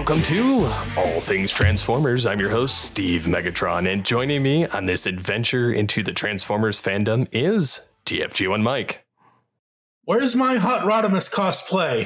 Welcome to All Things Transformers. I'm your host, Steve Megatron, and joining me on this adventure into the Transformers fandom is TFG1 Mike. Where's my Hot Rodimus cosplay?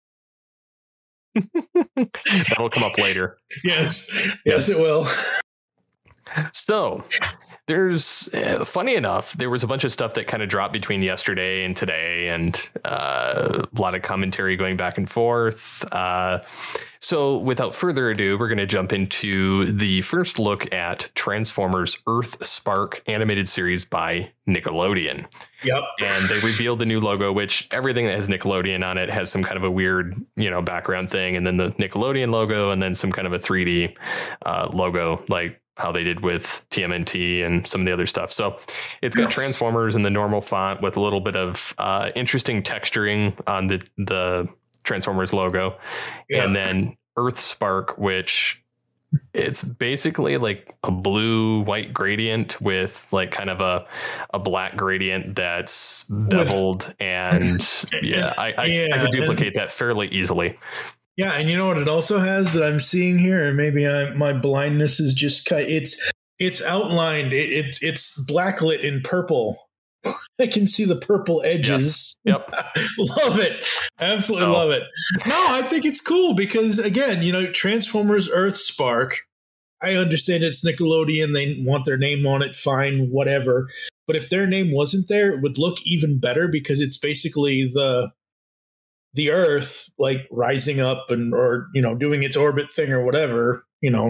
That'll come up later. Yes, it will. So, there's, funny enough, there was a bunch of stuff that kind of dropped between yesterday and today, and a lot of commentary going back and forth. So without further ado, we're going to jump into the first look at Transformers EarthSpark animated series by Nickelodeon. Yep. And they revealed the new logo, which everything that has Nickelodeon on it has some kind of a weird, background thing. And then the Nickelodeon logo and then some kind of a 3D logo, like how they did with TMNT and some of the other stuff. So it's got Transformers in the normal font with a little bit of interesting texturing on the Transformers logo. Yeah. And then EarthSpark, which it's basically like a blue white gradient with like kind of a black gradient that's beveled. And I could duplicate that fairly easily. Yeah, and you know what it also has that I'm seeing here, and maybe my blindness is just it's outlined. It's blacklit in purple. I can see the purple edges. Yes. Yep. Love it. Absolutely love it. No, I think it's cool because, again, Transformers EarthSpark, I understand it's Nickelodeon. They want their name on it. Fine, whatever. But if their name wasn't there, it would look even better because it's basically the Earth like rising up or doing its orbit thing or whatever,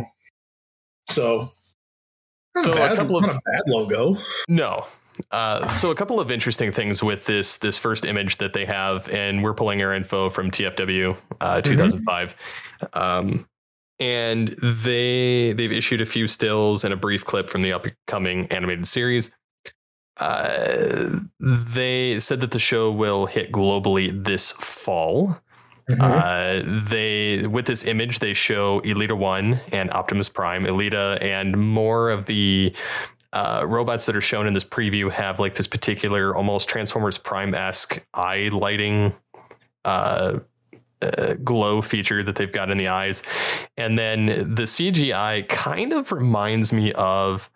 So not a bad logo. No. So a couple of interesting things with this first image that they have, and we're pulling our info from TFW 2005. And they've issued a few stills and a brief clip from the upcoming animated series. They said that the show will hit globally this fall. With this image, they show Elita 1 and Optimus Prime. Elita and more of the robots that are shown in this preview have like this particular almost Transformers Prime-esque eye lighting glow feature that they've got in the eyes. And then the CGI kind of reminds me of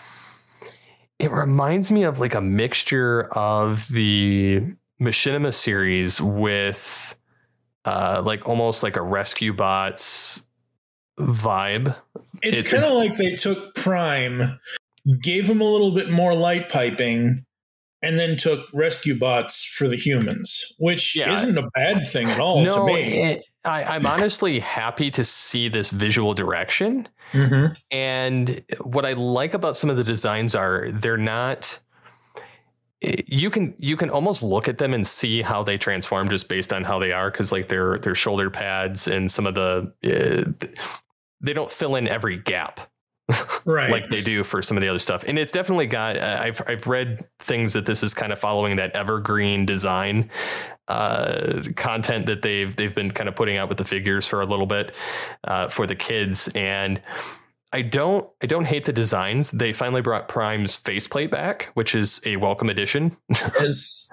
like a mixture of the Machinima series with like almost like a Rescue Bots vibe. It's kind of like they took Prime, gave him a little bit more light piping, and then took Rescue Bots for the humans, which isn't a bad thing at all to me. I'm honestly happy to see this visual direction. And what I like about some of the designs are they're not... You can almost look at them and see how they transform just based on how they are, because like their shoulder pads and some of the they don't fill in every gap. Right. Like they do for some of the other stuff. And it's definitely got, I've read things that this is kind of following that evergreen design content that they've been kind of putting out with the figures for a little bit for the kids. And I don't hate the designs. They finally brought Prime's faceplate back, which is a welcome addition. Yes.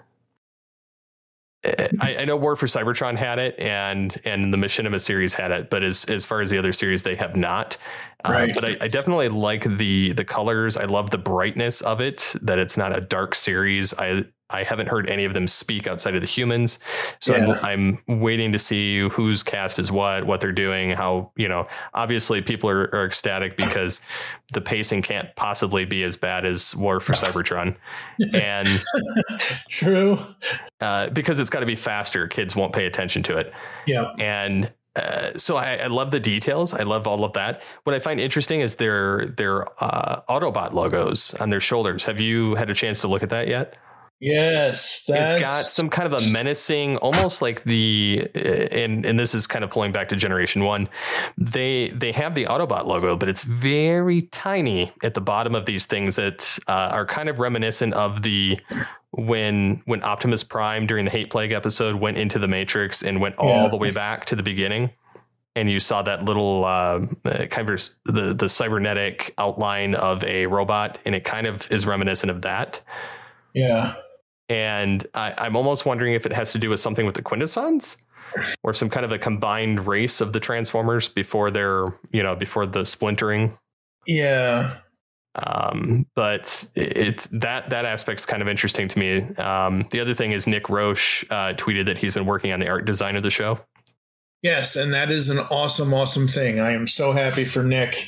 I know War for Cybertron had it and the Machinima series had it, but as far as the other series, they have not. Right. But I definitely like the colors. I love the brightness of it, that it's not a dark series. I haven't heard any of them speak outside of the humans. So I'm waiting to see who's cast as what they're doing, how, obviously people are ecstatic because the pacing can't possibly be as bad as War for Cybertron. And true. Because it's got to be faster. Kids won't pay attention to it. Yeah. And so I love the details. I love all of that. What I find interesting is their Autobot logos on their shoulders. Have you had a chance to look at that yet? Yes, it's got some kind of a menacing, almost like and this is kind of pulling back to Generation 1. They have the Autobot logo, but it's very tiny at the bottom of these things that are kind of reminiscent of when Optimus Prime during the Hate Plague episode went into the Matrix and went all the way back to the beginning. And you saw that little kind of the cybernetic outline of a robot, and it kind of is reminiscent of that. Yeah. And I'm almost wondering if it has to do with something with the Quintessons. some kind of a combined race of the Transformers before before the splintering. Yeah. But it's that aspect's kind of interesting to me. The other thing is Nick Roche tweeted that he's been working on the art design of the show. Yes, and that is an awesome thing. I am so happy for Nick.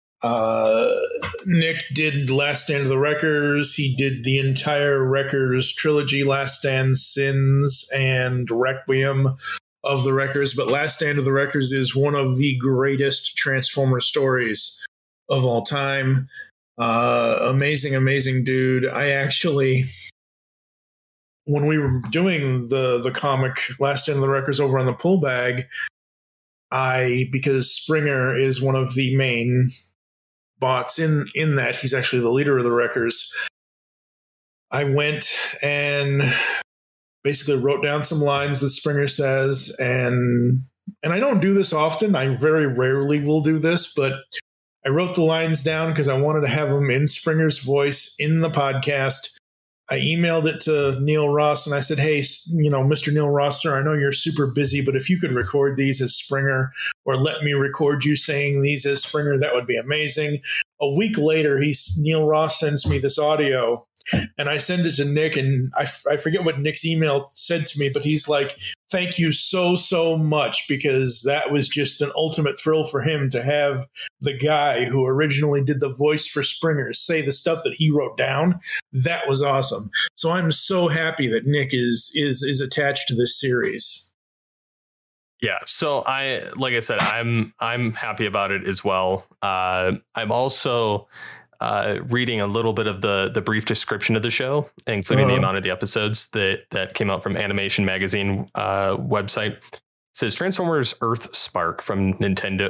Nick did Last Stand of the Wreckers. He did the entire Wreckers trilogy, Last Stand, Sins, and Requiem of the Wreckers. But Last Stand of the Wreckers is one of the greatest Transformer stories of all time. Amazing dude. I actually, when we were doing the comic Last Stand of the Wreckers over on the Pull Bag, because Springer is one of the main bots in that, he's actually the leader of the Wreckers, I went and basically wrote down some lines that Springer says, and I don't do this often. I very rarely will do this, but I wrote the lines down because I wanted to have them in Springer's voice in the podcast. I emailed it to Neil Ross and I said, hey, Mr. Neil Ross, sir, I know you're super busy, but if you could record these as Springer or let me record you saying these as Springer, that would be amazing. A week later, Neil Ross sends me this audio and I send it to Nick, and I forget what Nick's email said to me, but he's like, thank you so much, because that was just an ultimate thrill for him to have the guy who originally did the voice for Springer say the stuff that he wrote down. That was awesome. So I'm so happy that Nick is attached to this series. Yeah. So like I said, I'm happy about it as well. I'm also reading a little bit of the brief description of the show, including the amount of the episodes that came out from Animation Magazine website. It says Transformers Earth Spark from Nickelodeon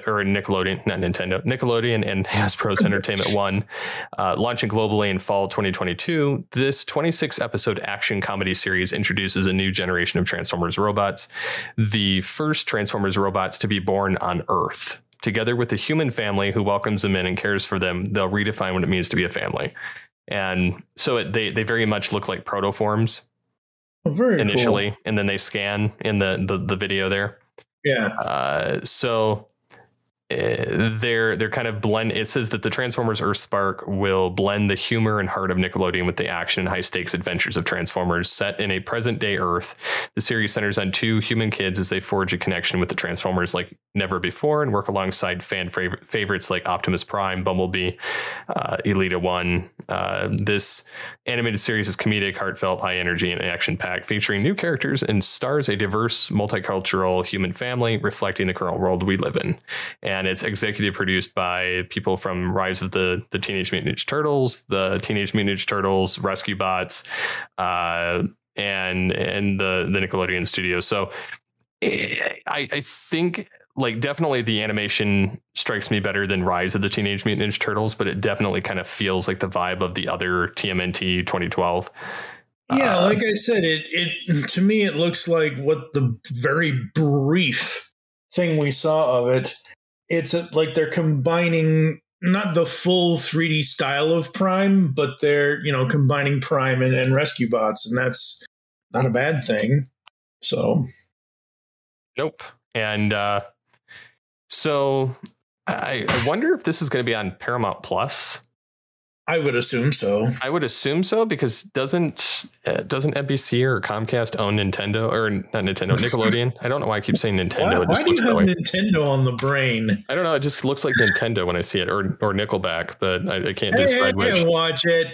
and Hasbro's Entertainment One, launching globally in fall 2022. This 26 episode action comedy series introduces a new generation of Transformers robots, the first Transformers robots to be born on Earth. Together with the human family who welcomes them in and cares for them, they'll redefine what it means to be a family. And so they very much look like protoforms initially, cool. And then they scan in the video there. Yeah. So they're kind of blend. It says that the Transformers Earth Spark will blend the humor and heart of Nickelodeon with the action and high stakes adventures of Transformers. Set in a present day Earth, the series centers on two human kids as they forge a connection with the Transformers like never before and work alongside fan favorites like Optimus Prime, Bumblebee, Elita 1. This animated series is comedic, heartfelt, high energy, and action packed, featuring new characters and stars a diverse, multicultural human family reflecting the current world we live in. And it's executive produced by people from Rise of the Teenage Mutant Ninja Turtles, the Teenage Mutant Ninja Turtles, Rescue Bots, and the Nickelodeon studio. So I think, like, definitely the animation strikes me better than Rise of the Teenage Mutant Ninja Turtles, but it definitely kind of feels like the vibe of the other TMNT 2012. Yeah, like I said, it to me it looks like what the very brief thing we saw of it. It's like they're combining not the full 3D style of Prime, but they're, combining Prime and Rescue Bots, and that's not a bad thing. So, nope. And so I wonder if this is going to be on Paramount Plus. I would assume so. I would assume so, because doesn't NBC or Comcast own Nintendo, or not Nintendo, Nickelodeon? I don't know why I keep saying Nintendo. Why do you have Nintendo on the brain? I don't know. It just looks like Nintendo when I see it, or Nickelback, but I can't decide which. I watch it.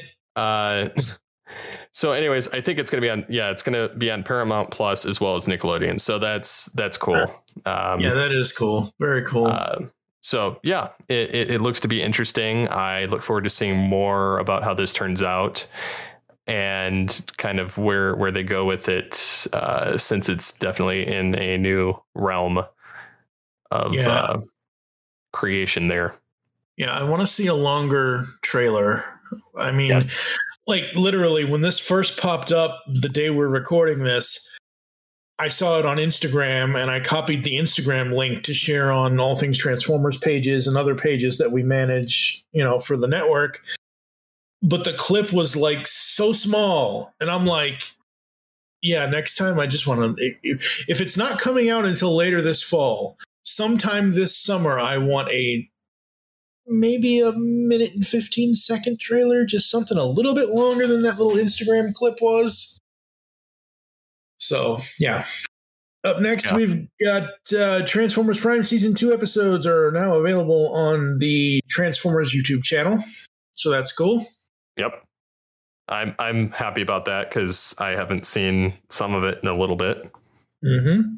So anyways, I think it's going to be on. Yeah, it's going to be on Paramount Plus as well as Nickelodeon. So that's cool. Yeah, that is cool. Very cool. So yeah, it looks to be interesting. I look forward to seeing more about how this turns out and kind of where they go with it, since it's definitely in a new realm of creation there. Yeah, I want to see a longer trailer. I mean, yes. Like literally when this first popped up the day we're recording this, I saw it on Instagram and I copied the Instagram link to share on All Things Transformers pages and other pages that we manage, for the network. But the clip was like so small. And I'm like, yeah, next time I just want to, if it's not coming out until later this fall, sometime this summer, I want maybe a minute and 15-second trailer, just something a little bit longer than that little Instagram clip was. So, yeah. Up next, we've got Transformers Prime Season 2 episodes are now available on the Transformers YouTube channel. So that's cool. Yep. I'm happy about that because I haven't seen some of it in a little bit. Mm-hmm.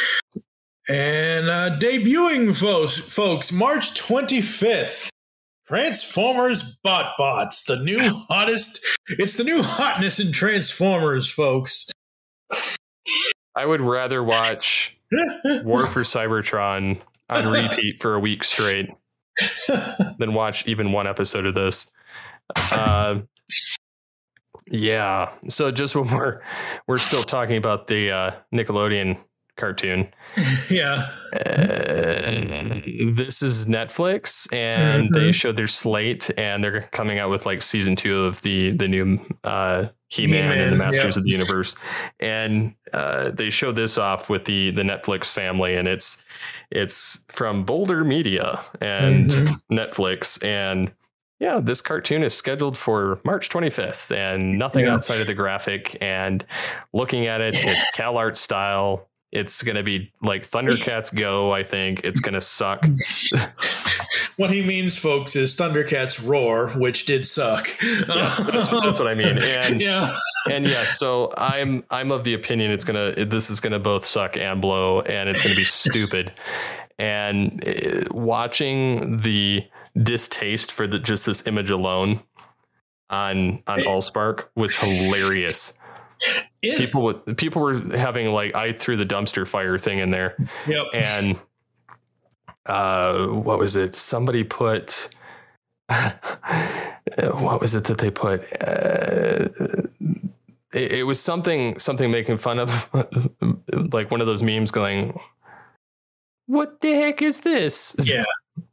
And debuting, folks, March 25th, Transformers BotBots, the new hottest. It's the new hotness in Transformers, folks. I would rather watch War for Cybertron on repeat for a week straight than watch even one episode of this. Yeah. So just when we're still talking about the Nickelodeon cartoon. Yeah. This is Netflix, and they showed their slate, and they're coming out with like season 2 of the new He-Man and the Masters of the Universe, and they show this off with the Netflix family, and it's from Boulder Media and Netflix, and yeah, this cartoon is scheduled for March 25th, and nothing outside of the graphic. And looking at it, it's CalArt style. It's going to be like Thundercats Go, I think. It's going to suck. What he means, folks, is Thundercats Roar, which did suck. Yes, that's what I mean. And so I'm of the opinion this is gonna both suck and blow, and it's gonna be stupid. And watching the distaste for just this image alone on Allspark was hilarious. Yeah. People were having like I threw the dumpster fire thing in there. Yep. And what was it? Somebody put what was it that they put? It was something making fun of like one of those memes going, what the heck is this? Yeah.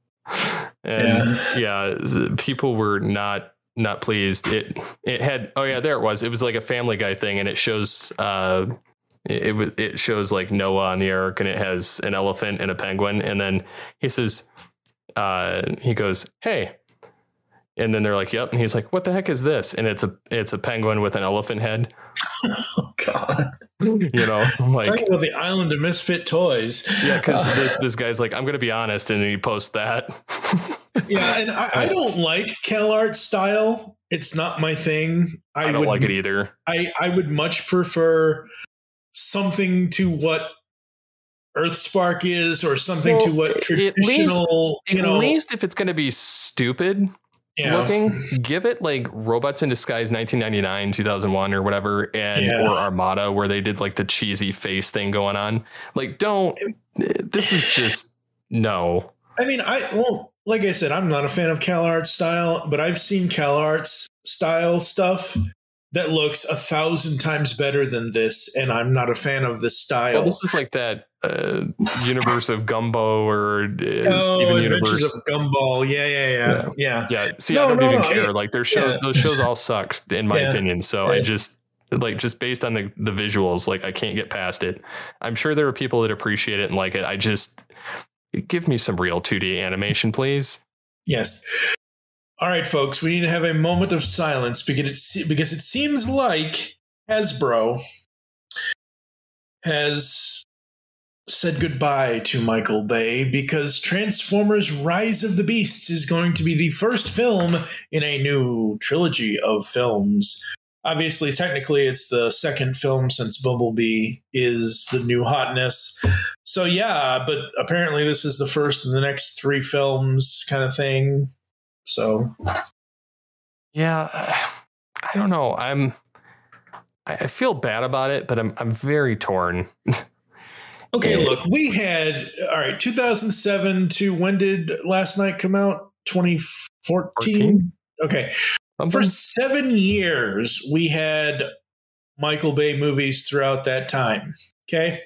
And people were not pleased. It had, there it was. It was like a Family Guy thing, and it shows it shows like Noah on the ark, and it has an elephant and a penguin, and then he says he goes, "Hey." And then they're like, "Yep." And he's like, "What the heck is this?" And it's a penguin with an elephant head. Oh God. Like talking about the island of misfit toys. Yeah, because this guy's like, I'm going to be honest, and he posts that. Yeah, and I don't like CalArt style. It's not my thing. I don't like it either. I would much prefer something to what Earthspark is, or something to what traditional. At least if it's going to be stupid. Yeah. Looking, give it like Robots in Disguise 1999, 2001 or whatever, or Armada, where they did like the cheesy face thing going on. Like, this is just no. I mean, like I said, I'm not a fan of CalArt style, but I've seen CalArt style stuff that looks 1,000 times better than this, and I'm not a fan of the style. Well, this is like that universe of Gumbo or Steven Universe of Gumball. Yeah. See, I don't even care. Like their shows, those shows all suck in my opinion. So I just based on the visuals, like I can't get past it. I'm sure there are people that appreciate it and like it. I just give me some real 2D animation, please. Yes. All right, folks, we need to have a moment of silence because it seems like Hasbro has said goodbye to Michael Bay, because Transformers Rise of the Beasts is going to be the first film in a new trilogy of films. Obviously, technically, it's the second film since Bumblebee is the new hotness. So, yeah, but apparently this is the first in the next 3 films kind of thing. So, yeah, I don't know. I feel bad about it, but I'm very torn. Okay, look, we had 2007 to when did Last Night come out? 2014. Okay, for 7 years we had Michael Bay movies throughout that time. Okay,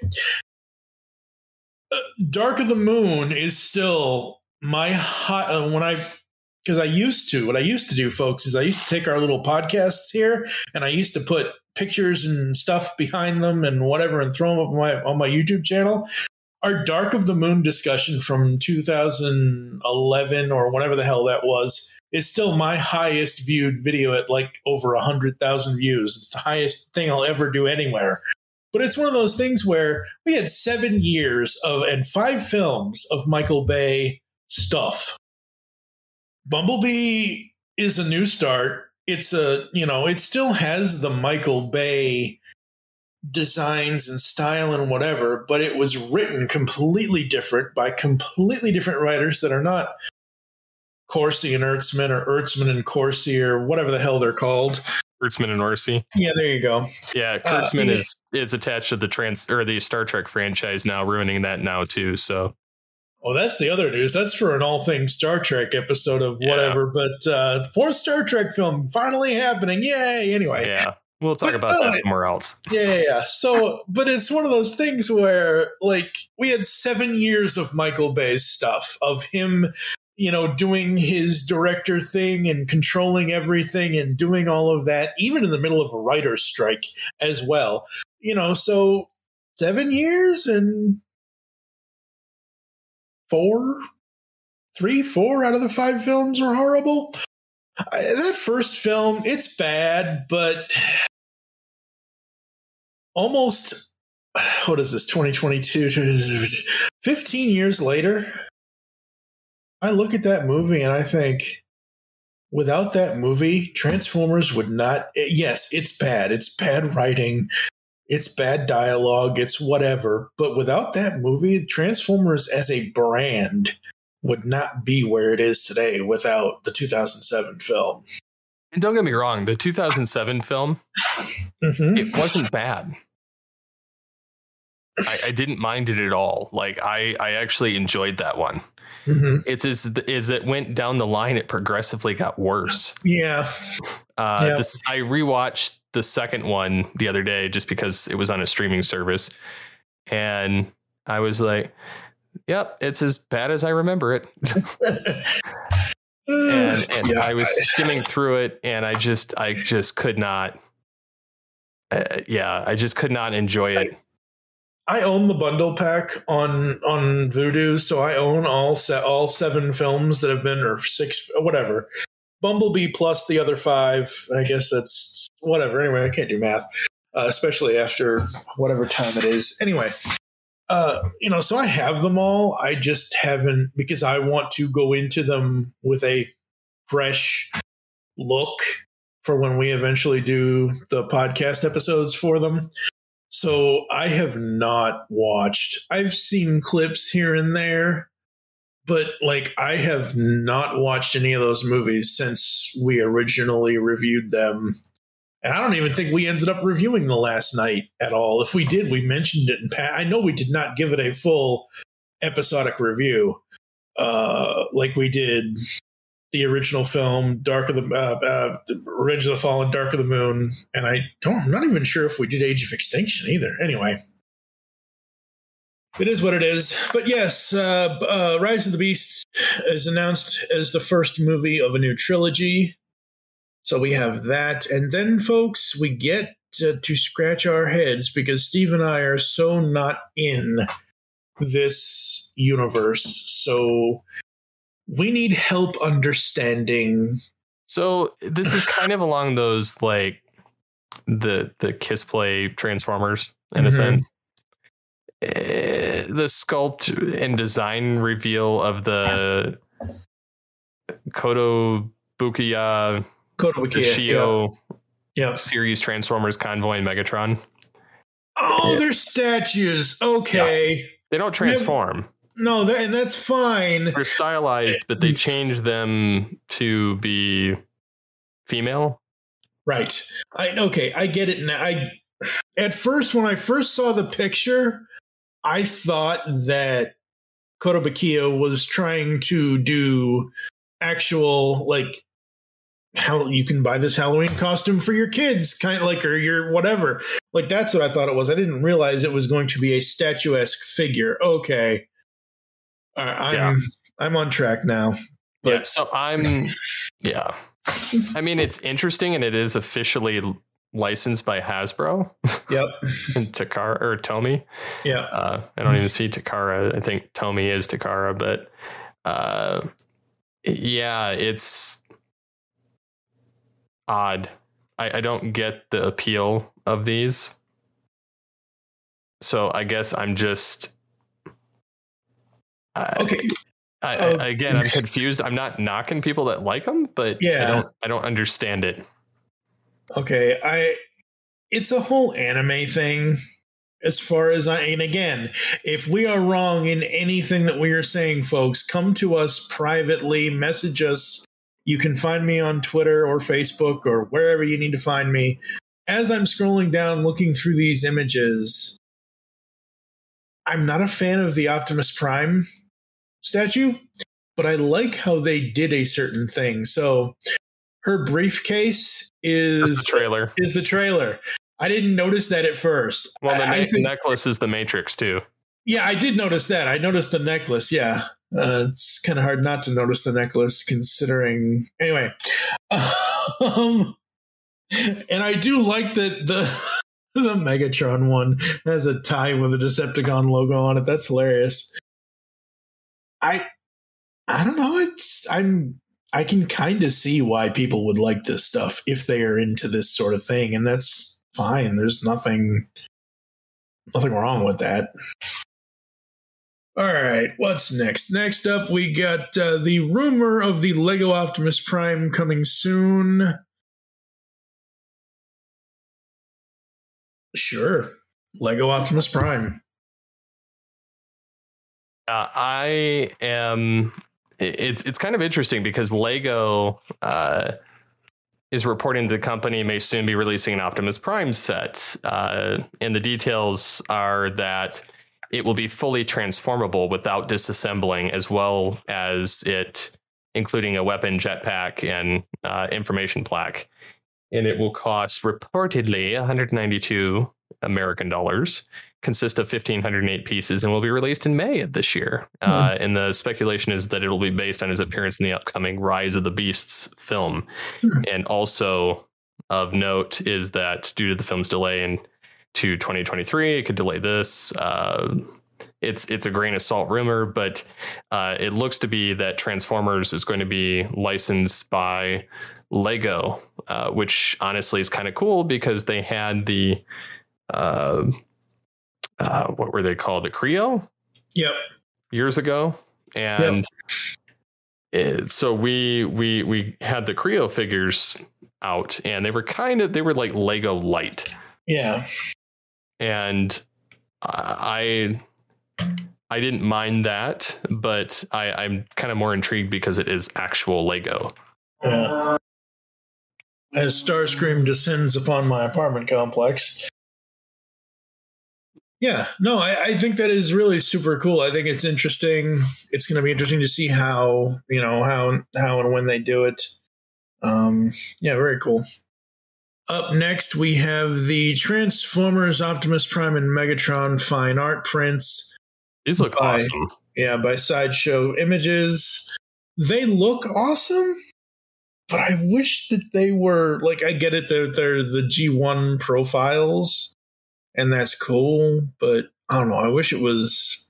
Dark of the Moon is still my hot because what I used to do, folks, is I used to take our little podcasts here and I used to put pictures and stuff behind them and whatever, and throw them up on my YouTube channel. Our Dark of the Moon discussion from 2011 or whatever the hell that was is still my highest viewed video at like over 100,000 views. It's the highest thing I'll ever do anywhere. But it's one of those things where we had 7 years and 5 films of Michael Bay stuff. Bumblebee is a new start. It still has the Michael Bay designs and style and whatever, but it was written completely different by completely different writers that are not Corsi and Ertzman or Ertzman and Corsi or whatever the hell they're called. Kurtzman and Orsi. Yeah, there you go. Yeah, Kurtzman is attached to the Star Trek franchise now, ruining that now too. So, well, that's the other news. That's for an all things Star Trek episode of whatever. Yeah. But fourth Star Trek film finally happening! Yay! Anyway, yeah, we'll talk about that somewhere else. Yeah. So, but it's one of those things where, like, we had 7 years of Michael Bay's stuff, of him, doing his director thing and controlling everything and doing all of that, even in the middle of a writer's strike as well. So 7 years and 4 out of the 5 films were horrible. That first film, it's bad, but almost, what is this, 2022, 15 years later, I look at that movie and I think, without that movie, Transformers would not. Yes, it's bad. It's bad writing. It's bad dialogue. It's whatever. But without that movie, Transformers as a brand would not be where it is today without the 2007 film. And don't get me wrong, the 2007 film, it wasn't bad. I didn't mind it at all. Like, I actually enjoyed that one. Mm-hmm. It's as it went down the line, it progressively got worse. Yeah. I rewatched the second one the other day just because it was on a streaming service, and I was like, "Yep, it's as bad as I remember it." and I was skimming through it, and I just could not. I just could not enjoy it. I own the bundle pack on Vudu, so I own all 7 films that have been, or 6, whatever. Bumblebee plus the other 5. I guess that's whatever. Anyway, I can't do math, especially after whatever time it is. Anyway, so I have them all. I just haven't, because I want to go into them with a fresh look for when we eventually do the podcast episodes for them. So I have not watched. I've seen clips here and there, but like, I have not watched any of those movies since we originally reviewed them. And I don't even think we ended up reviewing The Last Knight at all. If we did, we mentioned it in I know we did not give it a full episodic review like we did the original film, Revenge of the Fallen, Dark of the Moon, and I'm not even sure if we did Age of Extinction either. Anyway, it is what it is. But yes, Rise of the Beasts is announced as the first movie of a new trilogy. So we have that. And then, folks, we get to scratch our heads because Steve and I are so not in this universe. So we need help understanding. So this is kind of along those, like, the Kiss Play Transformers in a sense. The sculpt and design reveal of the Kotobukiya Shio series Transformers Convoy and Megatron. Oh, they're statues. Okay. Yeah. They don't transform. No, and that's fine. They're stylized, but they changed them to be female. Right. I get it now. At first, when I first saw the picture, I thought that Kotobukiya was trying to do actual, like, how you can buy this Halloween costume for your kids, kind of like, or your whatever. Like, that's what I thought it was. I didn't realize it was going to be a statuesque figure. Okay. I'm on track now. But I mean, it's interesting, and it is officially licensed by Hasbro. Yep. And Takara or Tomy. Yeah. I don't even see Takara. I think Tomy is Takara, but yeah, it's odd. I don't get the appeal of these. So I guess I'm just okay. Again, I'm confused. I'm not knocking people that like them, but yeah. I don't understand it. Okay, it's a whole anime thing as far as and again, if we are wrong in anything that we are saying, folks, come to us privately, message us. You can find me on Twitter or Facebook or wherever you need to find me. As I'm scrolling down looking through these images, I'm not a fan of the Optimus Prime statue, but I like how they did a certain thing. So her briefcase is the trailer. I didn't notice that at first. Well, the necklace is the Matrix too. Yeah, I did notice that. I noticed the necklace. Yeah, it's kind of hard not to notice the necklace, considering. Anyway, and I do like that the Megatron one has a tie with a Decepticon logo on it. That's hilarious. I don't know. I can kind of see why people would like this stuff if they are into this sort of thing, and that's fine. There's nothing wrong with that. All right, what's next? Next up, we got the rumor of the Lego Optimus Prime coming soon. Sure, Lego Optimus Prime. I am. It's kind of interesting because Lego is reporting the company may soon be releasing an Optimus Prime set, and the details are that it will be fully transformable without disassembling, as well as it including a weapon jetpack and information plaque. And it will cost reportedly 192 American dollars, consist of 1,508 pieces, and will be released in May of this year. And the speculation is that it'll be based on his appearance in the upcoming Rise of the Beasts film. And also of note is that due to the film's delay to 2023, it could delay this. It's a grain of salt rumor, but it looks to be that Transformers is going to be licensed by Lego, which honestly is kind of cool because they had the what were they called? The Creo? Yep. Years ago. And so we had the Creo figures out, and they were like Lego light. Yeah. And I didn't mind that, but I'm kind of more intrigued because it is actual Lego. Yeah. As Starscream descends upon my apartment complex. Yeah, no, I think that is really super cool. I think it's interesting. It's going to be interesting to see how and when they do it. Yeah, very cool. Up next, we have the Transformers Optimus Prime and Megatron fine art prints. These look awesome. Yeah, by Sideshow Images. They look awesome, but I wish that they were, like, I get it, they're the G1 profiles, and that's cool, but I don't know, I wish it was...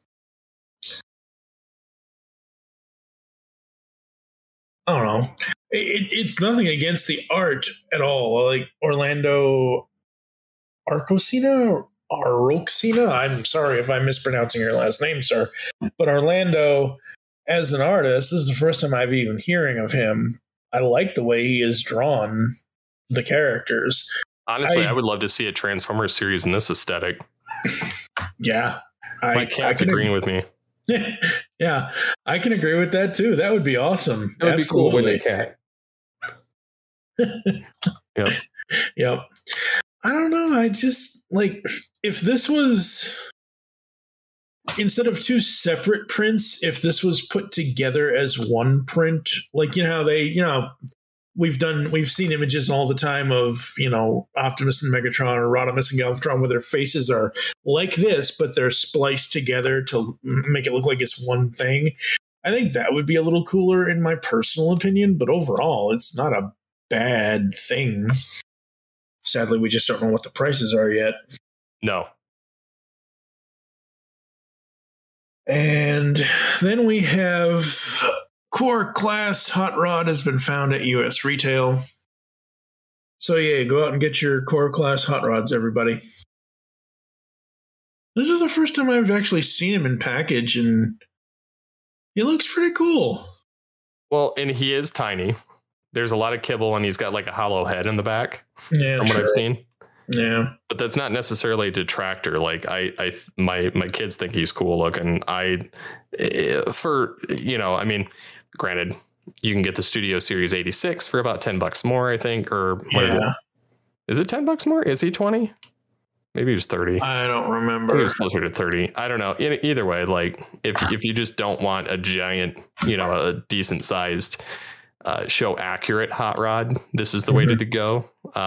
I don't know. It's nothing against the art at all. Like Orlando Arcosina? I'm sorry if I'm mispronouncing your last name, sir. But Orlando, as an artist, this is the first time I've even hearing of him. I like the way he has drawn the characters. Honestly, I would love to see a Transformers series in this aesthetic. Yeah. My cat's agreeing with me. Yeah, I can agree with that too. That would be awesome. It would be cool with a cat. Yep. Yep. I don't know. I just like if this was instead of two separate prints, if this was put together as one print, like how they, we've seen images all the time of, Optimus and Megatron or Rodimus and Galvatron where their faces are like this, but they're spliced together to make it look like it's one thing. I think that would be a little cooler in my personal opinion, but overall, it's not a bad thing. Sadly, we just don't know what the prices are yet. No. And then we have Core Class Hot Rod has been found at U.S. retail. So yeah, go out and get your Core Class Hot Rods, everybody. This is the first time I've actually seen him in package, and he looks pretty cool. Well, and he is tiny. There's a lot of kibble, and he's got like a hollow head in the back. Yeah, from what I've seen. Yeah, but that's not necessarily a detractor. Like my kids think he's cool looking. I mean, granted, you can get the Studio Series 86 for about $10 more, I think, or what is it? Is it $10 more? Is he 20? Maybe he was 30. I don't remember. He was closer to 30. I don't know. Either way, like if you just don't want a giant, a decent sized, show accurate hot rod, this is the way to go.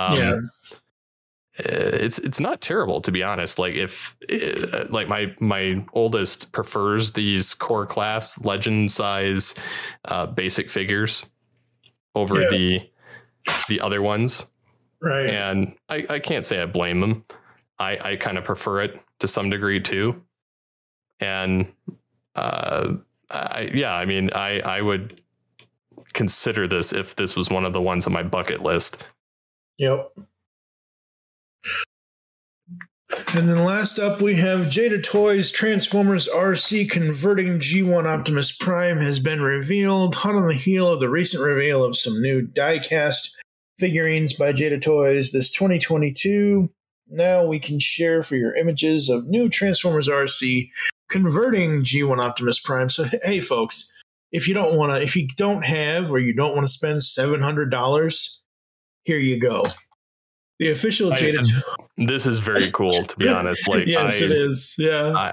It's not terrible, to be honest. Like if like my oldest prefers these Core Class Legend size basic figures over the other ones, right? And I can't say I blame him. I kind of prefer it to some degree too, and I would consider this if this was one of the ones on my bucket list. Yep. And then last up, we have Jada Toys Transformers RC converting G1 Optimus Prime has been revealed, hot on the heel of the recent reveal of some new die-cast figurines by Jada Toys this 2022. Now we can share for your images of new Transformers RC converting G1 Optimus Prime. So, hey, folks, if you don't have or you don't want to spend $700, here you go. The official Jada. This is very cool, to be honest. Like, yes, it is. Yeah.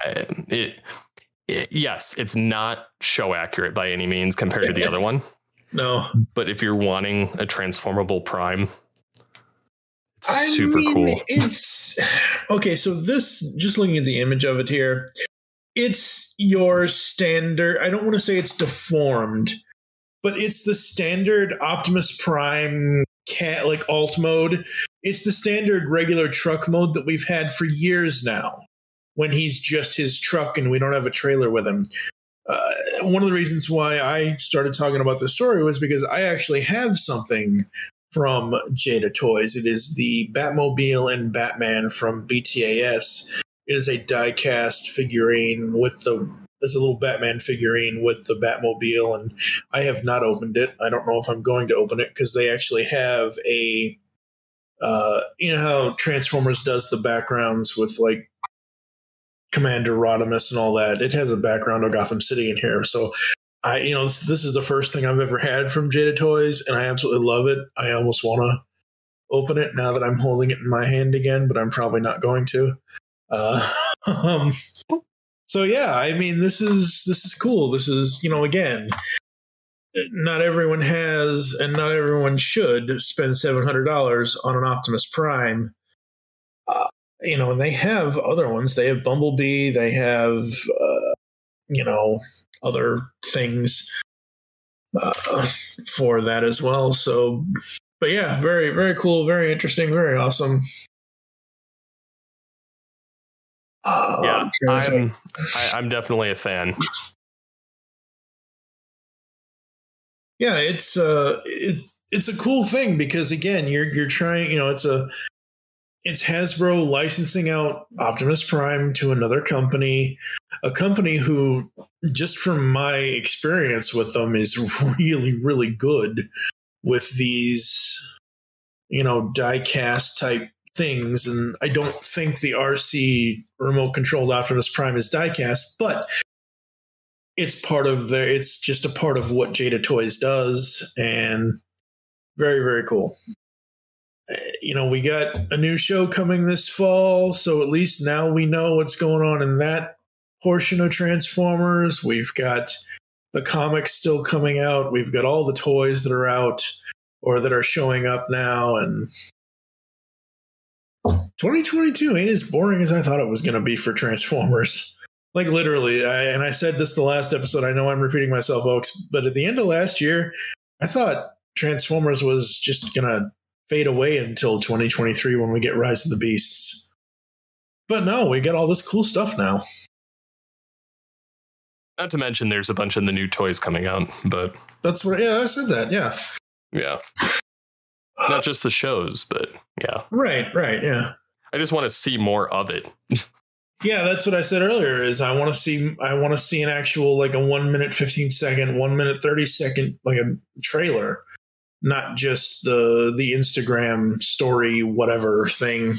Yes, it's not show accurate by any means compared to the other one. No. But if you're wanting a transformable Prime, it's super cool. It's okay. So this, just looking at the image of it here, it's your standard. I don't want to say it's deformed, but it's the standard Optimus Prime like alt mode. It's the standard regular truck mode that we've had for years now, when he's just his truck and we don't have a trailer with him. One of the reasons why I started talking about this story was because I actually have something from Jada Toys. It is the Batmobile and Batman from BTAS. It is a die-cast figurine it's a little Batman figurine with the Batmobile, and I have not opened it. I don't know if I'm going to open it because they actually have a, how Transformers does the backgrounds with like Commander Rodimus and all that. It has a background of Gotham City in here. So this is the first thing I've ever had from Jada Toys, and I absolutely love it. I almost want to open it now that I'm holding it in my hand again, but I'm probably not going to. So yeah, I mean, this is cool. This is, again, not everyone has and not everyone should spend $700 on an Optimus Prime. And they have other ones. They have Bumblebee. They have, other things for that as well. So, but yeah, very, very cool, very interesting, very awesome. Yeah, I'm definitely a fan. Yeah, it's a cool thing because again, you're trying, it's Hasbro licensing out Optimus Prime to another company, a company who, just from my experience with them, is really, really good with these, die-cast type things. And I don't think the RC remote-controlled Optimus Prime is die-cast, but it's just a part of what Jada Toys does, and very, very cool. We got a new show coming this fall, so at least now we know what's going on in that portion of Transformers. We've got the comics still coming out. We've got all the toys that are out or that are showing up now, and 2022 ain't as boring as I thought it was going to be for Transformers. Like literally, I said this the last episode. I know I'm repeating myself, folks, but at the end of last year, I thought Transformers was just going to fade away until 2023 when we get Rise of the Beasts. But no, we get all this cool stuff now. Not to mention there's a bunch of the new toys coming out, but that's what, I said that. Yeah. Yeah. Not just the shows, but yeah. Right. Yeah. I just want to see more of it. Yeah, that's what I said earlier is I want to see an actual, like, a 1 minute 15 second, 1 minute 30 second, like a trailer, not just the Instagram story, whatever thing.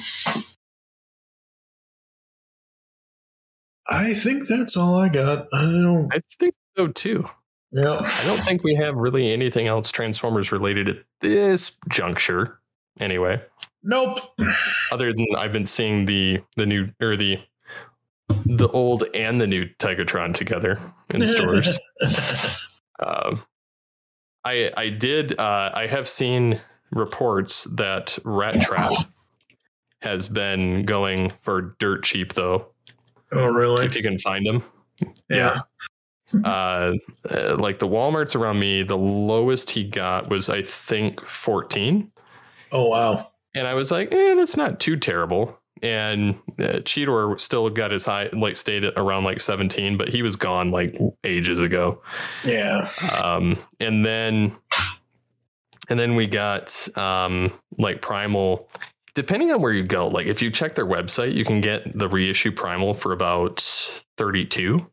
I think that's all I got. I think so too. Yeah. I don't think we have really anything else Transformers related at this juncture. Anyway. Nope. Other than I've been seeing the new or the old and the new Tigatron together in stores. I have seen reports that Rat Trap has been going for dirt cheap though. Oh, really? If you can find them. Yeah. Like the Walmarts around me, the lowest he got was, I think, 14. Oh, wow. And I was like, that's not too terrible. And Cheetor still got his high, like stayed at around like 17, but he was gone like ages ago. Yeah. And then we got like Primal. Depending on where you go, like if you check their website, you can get the reissue Primal for about 32.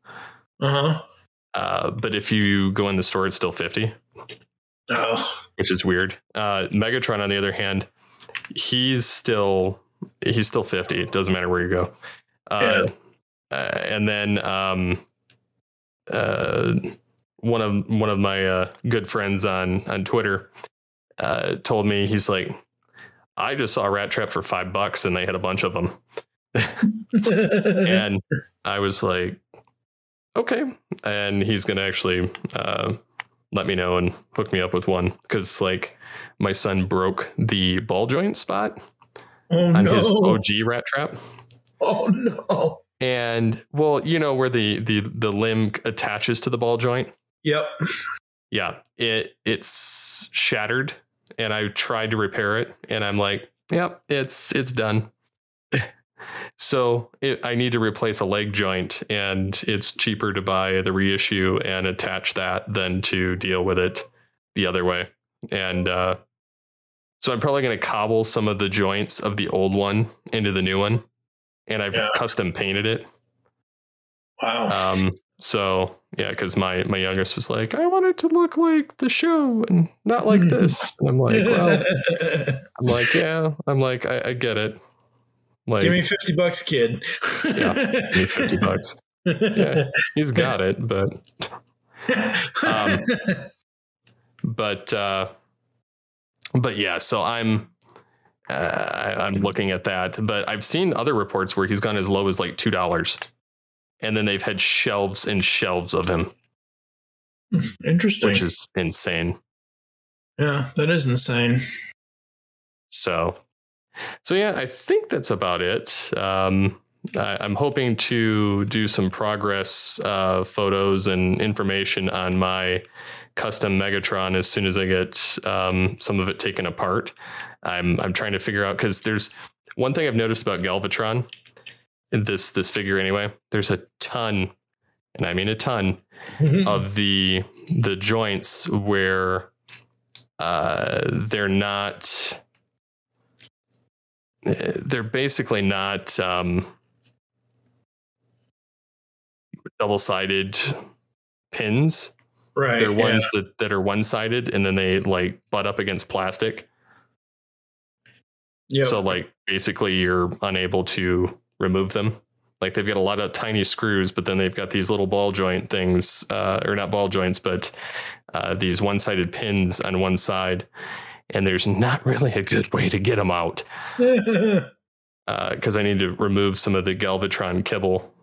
But if you go in the store, it's still 50. Oh, which is weird. Megatron, on the other hand, he's still 50. It doesn't matter where you go. And then one of my good friends on Twitter told me, he's like, I just saw Rat Trap for $5 and they had a bunch of them. And I was like, okay. And he's going to actually let me know and hook me up with one. Cause like my son broke the ball joint spot on his OG Rat Trap. Oh no. And well, you know, where the limb attaches to the ball joint. Yep. Yeah. It's shattered. And I tried to repair it, and I'm like, "Yep, it's done." So I need to replace a leg joint, and it's cheaper to buy the reissue and attach that than to deal with it the other way. And so I'm probably going to cobble some of the joints of the old one into the new one, and I've custom painted it. Wow. So yeah, because my youngest was like, I want it to look like the show and not like this. And I'm like, well, I get it. Like, give me $50, kid. Yeah, give me $50. Yeah, he's got it, but yeah. So I'm looking at that, but I've seen other reports where he's gone as low as like $2. And then they've had shelves and shelves of him. Interesting. Which is insane. Yeah, that is insane. So yeah, I think that's about it. I'm hoping to do some progress photos and information on my custom Megatron as soon as I get some of it taken apart. I'm trying to figure out, because there's one thing I've noticed about Galvatron. This figure anyway, there's a ton, and I mean a ton, of the joints where they're basically not double-sided pins. Right. They're ones that are one-sided, and then they like butt up against plastic. Yeah. So like basically you're unable to remove them. Like they've got a lot of tiny screws, but then they've got these little ball joint things, or not ball joints, but these one-sided pins on one side. And there's not really a good way to get them out. Because I need to remove some of the Galvatron kibble.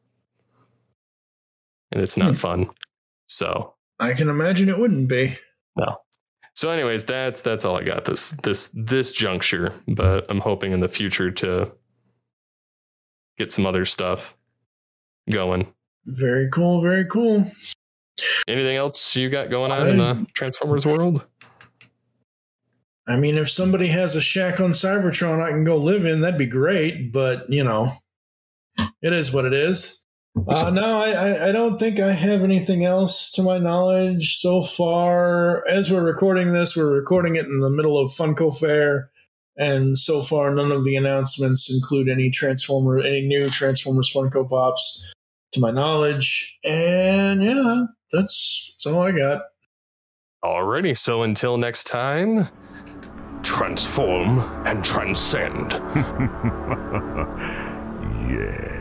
And it's not fun. So I can imagine it wouldn't be. No. So anyways, that's all I got this juncture, but I'm hoping in the future to get some other stuff going. Very cool. Very cool. Anything else you got going on in the Transformers world? I mean, if somebody has a shack on Cybertron I can go live in, that'd be great. But, it is what it is. No, I don't think I have anything else to my knowledge so far. As we're recording this, we're recording it in the middle of Funko Fair. And so far, none of the announcements include any new Transformers Funko Pops to my knowledge. And yeah, that's all I got. Alrighty, so until next time, transform and transcend. Yeah.